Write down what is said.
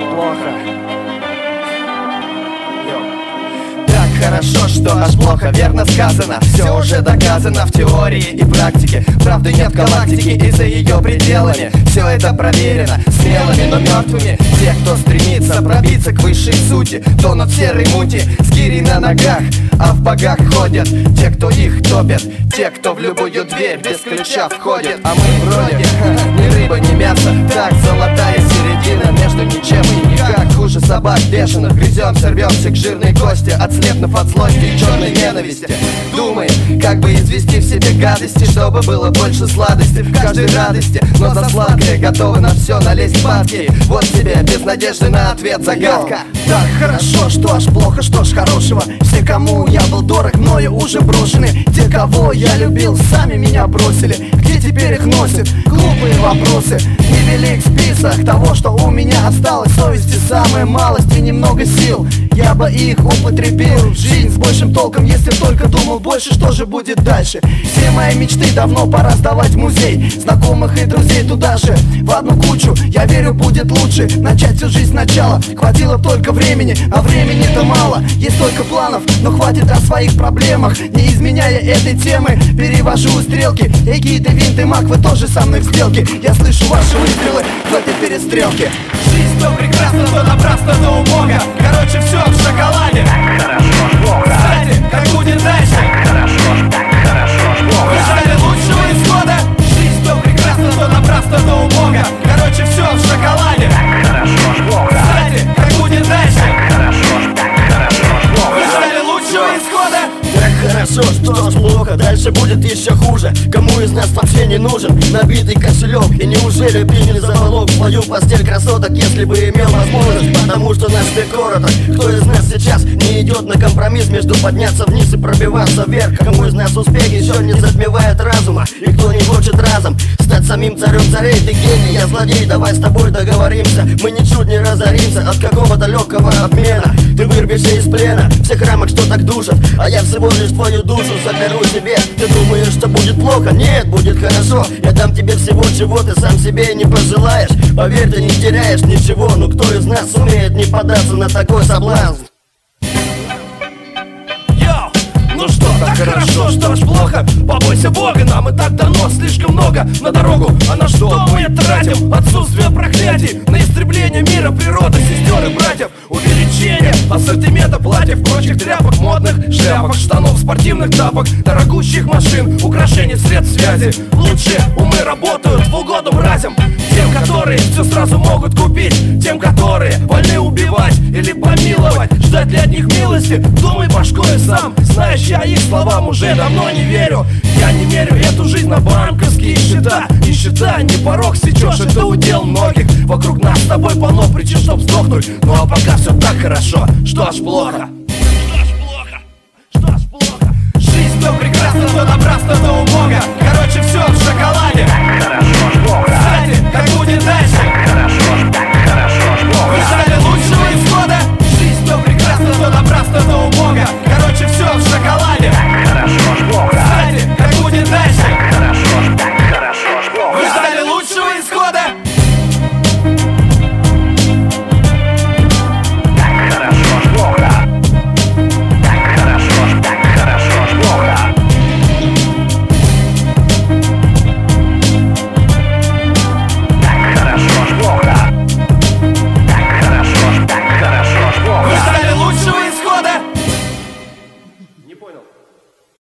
плохо. Так хорошо, что аж плохо, верно сказано. Все уже доказано в теории и практике. Правды нет в галактике и за ее пределами. Все это проверено смелыми, но мертвыми. Те, кто стремится пробиться к высшей сути, тонут в серой мути с гирей на ногах, а в богах ходят те, кто их топят, те, кто в любую дверь без ключа входит. А мы вроде ни рыба, ни мясо. Так, золотая середина между ничем и никак. Хуже собак бешеных, грыземся, рвемся к жирной кости, отслепнув от злости и черной ненависти. Думаем, как бы извести в себе гадости, чтобы было больше сладости в каждой радости. Но за сладкое готовы на все налезть падки. Вот тебе без надежды на ответ загадка. Так хорошо, что аж плохо, что ж хорошего. Все, кому я был дорог, мною уже брошены. Те, кого я любил, сами меня бросили. Где теперь их носят? Глупые вопросы. Невелик список того, что у меня осталось. Совести самая малость и немного сил. Я бы их употребил. Жизнь с большим толком, если только думал больше, что же будет дальше. Все мои мечты давно пора сдавать в музей. Знакомых и друзей туда же, в одну кучу. Я верю, будет лучше начать всю жизнь сначала. Хватило только времени, а времени-то мало. Есть только планов, но хватит о своих проблемах. Не изменяя этой темы, перевожу стрелки. Эгиды, винты, маг, вы тоже со мной в сделке. Я слышу ваши выстрелы в этой перестрелке. Жизнь то прекрасна, то напрасно, то убого. Короче, все в шоколаде. Так хорошо, плохо. Кстати, как будет дальше? Так хорошо, плохо. Вы ждали лучшего исхода? Жизнь то прекрасна, то напрасно, то убого. Короче, все в шоколаде. Так хорошо, плохо. Кстати, как будет дальше? Так хорошо, плохо. Вы ждали лучшего исхода? Так хорошо, что ж плохо, дальше будет еще хуже. Кому из нас вообще не нужен набитый кошелек? И неужели приняли за залог в свою постель красоток, если бы имел возможность? Потому что наш век короток. Кто из нас сейчас не идет на компромисс между подняться вниз и пробиваться вверх? Кому из нас успех еще не затмевает разума? И кто не хочет разом стать самим царем царей? Ты гений, я злодей, давай с тобой договоримся. Мы ничуть не разоримся от какого-то легкого обмена. Ты вырвешься из плена всех рамок, что так душат, а я всего лишь твою душу заберу себе. Ты думаешь, что будет плохо? Нет, будет хорошо. Я дам тебе всего, чего ты сам себе не пожелаешь. Поверь, ты не теряешь ничего. Но кто из нас сумеет не податься на такой соблазн? Ну что, так хорошо, что ж плохо? Побойся Бога, нам и так дано слишком много на дорогу. А на что мы тратим? Отсутствие проклятий на истребление мира, природы, сестер и братьев. Увеличение ассортимента платьев, прочих тряпок, модных шляпок, штанов, спортивных тапок, дорогущих машин, украшений, средств связи. Лучшие умы работают в угоду мразям. Тем, которые все сразу могут купить, тем, которые вольны убивать или помиловать. Ждать ли от них милости? Думай башкой сам. Знаешь, я их словам уже давно не верю. Я не мерю эту жизнь на банковские счета. И счета не порог сечешь, это удел многих. Вокруг нас с тобой полно причин, чтоб сдохнуть. Ну а пока все так хорошо, что аж плохо.